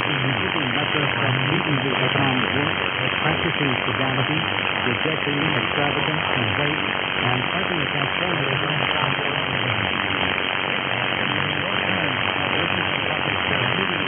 Keeping Butler from leading the economic work, practicing frugality, rejecting extravagance and waste, and fighting against formalism.